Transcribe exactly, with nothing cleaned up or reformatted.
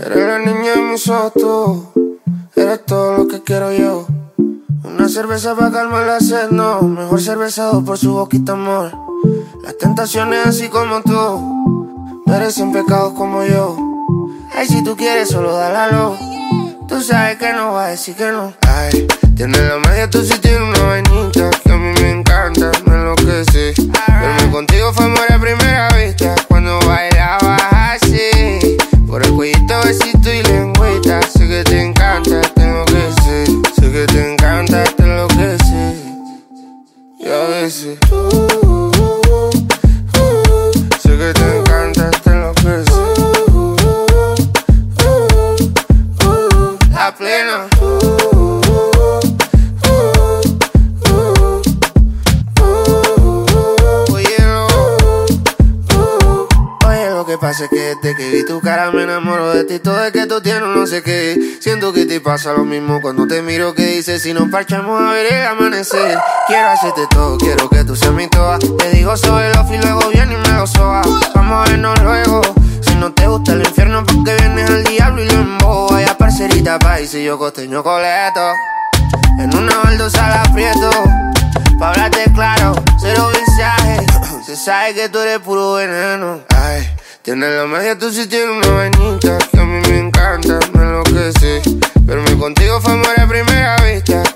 Eres la niña de mis ojos, tú. Eres todo lo que quiero yo. Una cerveza para calmar la sed, no. Mejor cervezado por su boquita, amor. Las tentaciones así como tú merecen pecados como yo. Ay, si tú quieres solo dálalo. Tú sabes que no va a decir que no. Ay, tienes la magia, tú sí tienes una vainita que a mí me encanta, me enloquece. Verme contigo fue amor a primera vista cuando bailabas así. Por el cuellito, besito y lengüita. Sé que te encanta, te enloquece. Sé que te encanta, te enloquece. Y a veces uh, uh, uh, uh, sé que te encanta, te enloquece. uh, uh, uh, uh, La plena. Lo que pasa es que desde que vi tu cara me enamoro de ti. Todo es que tú tienes no sé qué. Siento que te pasa lo mismo cuando te miro. Que dices si nos parchamos a ver el amanecer. Quiero hacerte todo, quiero que tú seas mi toa. Te digo sobre los y luego viene y me lo soba. Vamos a vernos luego. Si no te gusta el infierno porque vienes al diablo y lo embobo. Vaya parcerita país y yo costeño coleto. En una baldosa la aprieto. Pa' hablarte claro, cero visaje. Se sabe que tú eres puro veneno. Ay, tienes la magia, tú sí tienes una vainita que a mí me encanta, me enloquece. Verme contigo fue amor a primera vista